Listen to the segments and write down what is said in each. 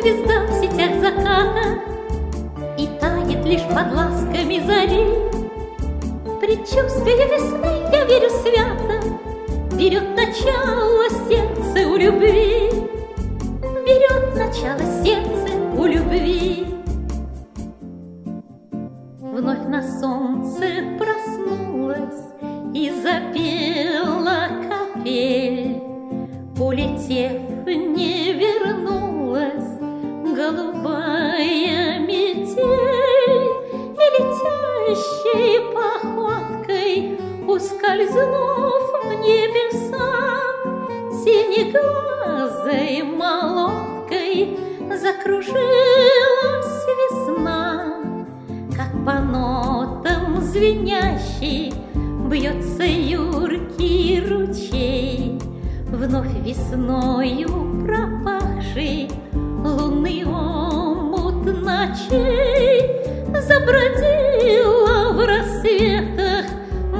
звезда в сетях заката и тает лишь под ласками зари. Предчувствие весны, я верю свято, берет начало сердце у любви, берет начало сердце у любви. Вновь на солнце проснулась и запела капель, улетев, не вернулась голубая метель, и летящей походкой, ускользнув в небеса, синеглазой молодкой закружилась весна. Как по нотам звенящий бьется юркий ручей, вновь весною пропахший лунный омут ночей. Забродило в рассветах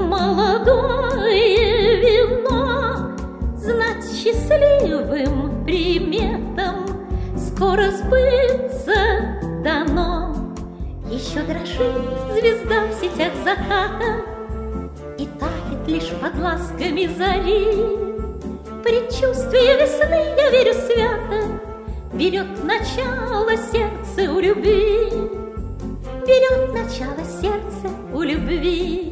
молодое вино, знать счастливым приметам скоро сбыться дано. Еще дрожит звезда в сетях заката и тает лишь под ласками зари. Предчувствие весны, я верю свято, берет начало сердце у любви, берет начало сердце у любви.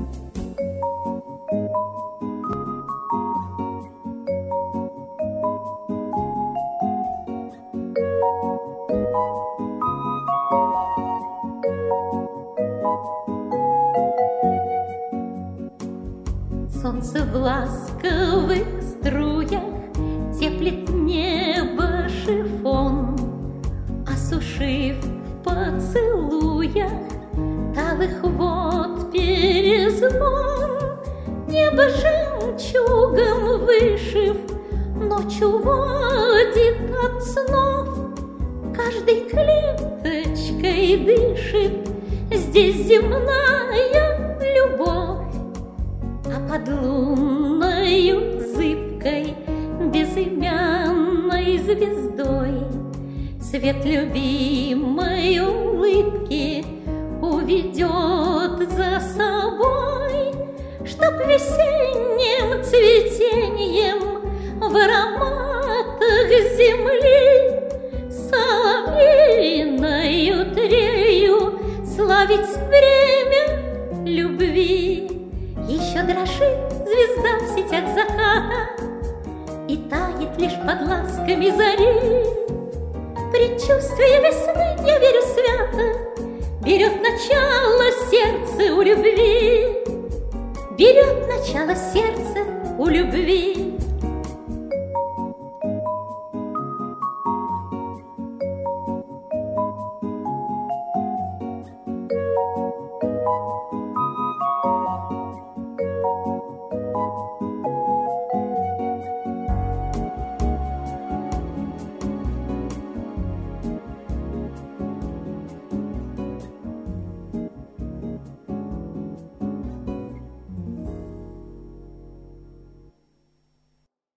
Солнце в ласковых струях теплит небо шифон, осушив в поцелуях талых вод перезвон. Небо жемчугом вышив, ночь уводит от снов, каждой клеточкой дышит здесь земная любовь. А под лунною зыбкой безымянной звездой свет любимой улыбки уведет за собой, чтоб весенним цветением в ароматах земли соловьиною трею славить время любви. Еще дрожит звезда в сетях заката и тает лишь под ласками зари. Предчувствие весны, я верю свято, берет начало сердце у любви, берет начало сердце у любви.